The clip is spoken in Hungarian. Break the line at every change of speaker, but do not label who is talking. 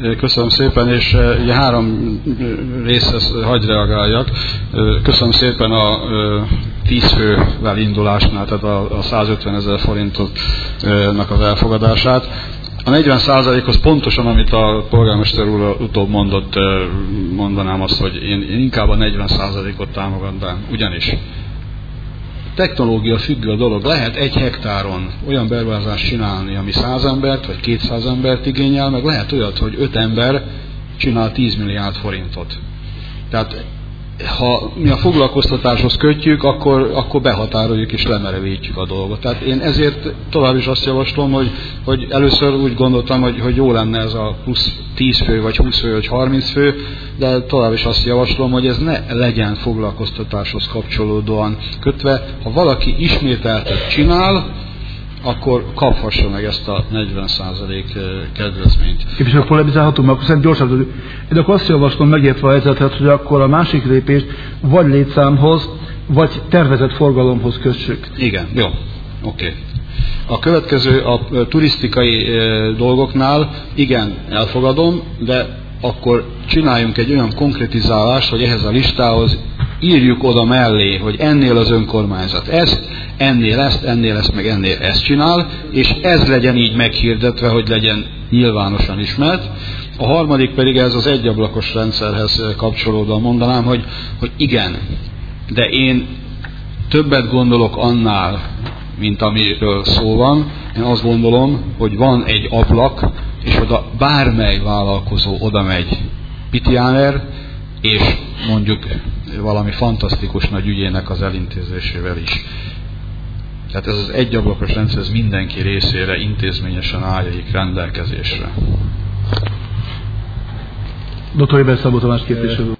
Köszönöm szépen, és ugye 3 részhez hagy reagáljak. Köszönöm szépen a 10 fővel indulásnál, tehát a 150 000 forintnak az elfogadását. A 40%-hoz pontosan, amit a polgármester úr utóbb mondott, mondanám azt, hogy én inkább a 40%-ot támogatnám, ugyanis technológia függő a dolog. Lehet 1 hektáron olyan beruházást csinálni, ami 100 embert vagy 200 embert igényel, meg lehet olyat, hogy 5 ember csinál 10 milliárd forintot. Tehát ha mi a foglalkoztatáshoz kötjük, akkor behatároljuk és lemerevítjük a dolgot. Tehát én ezért tovább is azt javaslom, hogy először úgy gondoltam, hogy jó lenne ez a plusz 10 fő, vagy 20 fő, vagy 30 fő, de tovább is azt javaslom, hogy ez ne legyen foglalkoztatáshoz kapcsolódóan kötve. Ha valaki ismételtet csinál, akkor kaphassa meg ezt a 40% kedvezményt.
Képviselő, polemizálhatunk, mert akkor szerintem gyorsabb. Én akkor azt javaslom, megértve a helyzetet, hogy akkor a másik lépést vagy létszámhoz, vagy tervezett forgalomhoz kössük.
Igen, jó. Oké. A következő a turisztikai dolgoknál, igen, elfogadom, de akkor csináljunk egy olyan konkretizálást, hogy ehhez a listához írjuk oda mellé, hogy ennél az önkormányzat ezt, ennél ezt, meg ennél ezt csinál, és ez legyen így meghirdetve, hogy legyen nyilvánosan ismert. A harmadik pedig ez az egyablakos rendszerhez kapcsolódóan mondanám, hogy igen, de én többet gondolok annál, mint amiről szó van. Én azt gondolom, hogy van egy ablak, és oda bármely vállalkozó oda megy Pitjáner, és mondjuk valami fantasztikus nagy ügyének az elintézésével is. Tehát ez az egyablakos rendszer, ez mindenki részére intézményesen álljaik rendelkezésre.
Dr. Éber Szabó Tamás képviselő.